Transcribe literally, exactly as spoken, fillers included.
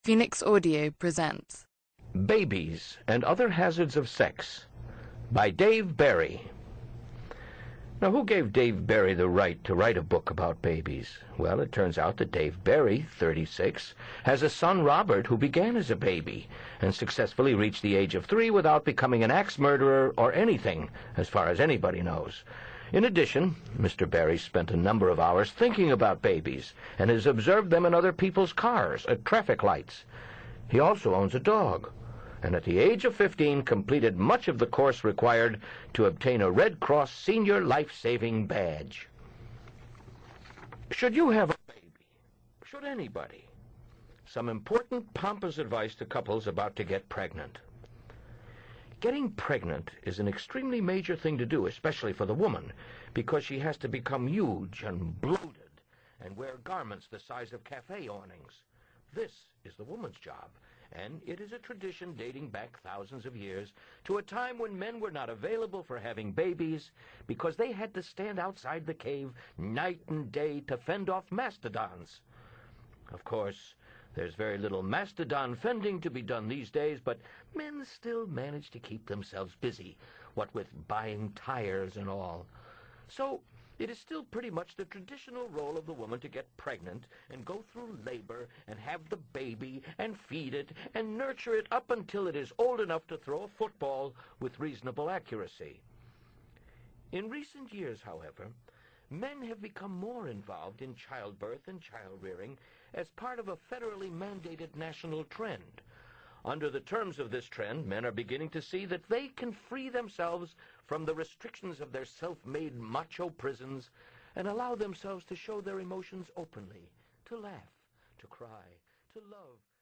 Phoenix Audio presents Babies and Other Hazards of Sex by Dave Barry. Now, who gave Dave Barry the right to write a book about babies? Well, it turns out that Dave Barry, thirty-six, has a son, Robert, who began as a baby and successfully reached the age of three without becoming an axe murderer or anything, as far as anybody knows. In addition, Mister Barry spent a number of hours thinking about babies and has observed them in other people's cars at traffic lights. He also owns a dog, and at the age of fifteen completed much of the course required to obtain a Red Cross Senior Life-Saving Badge. Should you have a baby? Should anybody? Some important pompous advice to couples about to get pregnant. Getting pregnant is an extremely major thing to do, especially for the woman, because she has to become huge and bloated and wear garments the size of cafe awnings. This is the woman's job, and it is a tradition dating back thousands of years to a time when men were not available for having babies because they had to stand outside the cave night and day to fend off mastodons. Of course, there's very little mastodon fending to be done these days, but men still manage to keep themselves busy, what with buying tires and all. So it is still pretty much the traditional role of the woman to get pregnant and go through labor and have the baby and feed it and nurture it up until it is old enough to throw a football with reasonable accuracy. In recent years, however, men have become more involved in childbirth and child-rearing as part of a federally mandated national trend. Under the terms of this trend, men are beginning to see that they can free themselves from the restrictions of their self-made macho prisons and allow themselves to show their emotions openly, to laugh, to cry, to love,